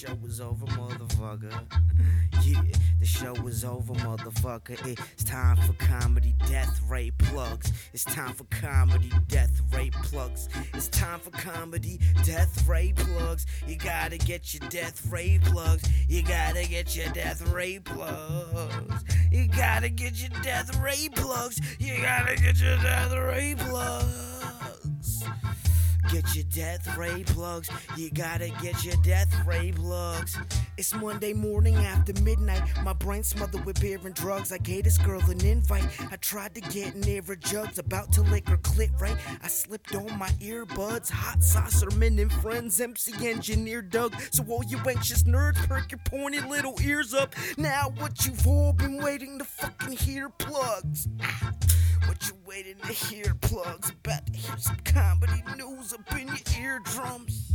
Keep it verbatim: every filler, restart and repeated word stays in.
show is over, motherfucker. Yeah, the show is over, motherfucker. It's time for comedy death ray plugs. It's time for comedy death ray plugs. It's time for comedy death ray plugs. You gotta get your death ray plugs. You gotta get your death ray plugs. You gotta get your death ray plugs. You gotta get your death ray plugs. Get your death ray plugs. You gotta get your death ray plugs. It's Monday morning after midnight. My brain smothered with beer and drugs. I gave this girl an invite. I tried to get near her jugs. About to lick her clit right. I slipped on my earbuds. Hot saucerman and friends. M C engineer Doug. So all you anxious nerds, perk your pointy little ears up. Now what you've all been waiting to fucking hear, plugs. What you waiting to hear, plugs? About to hear some comedy news up in your eardrums.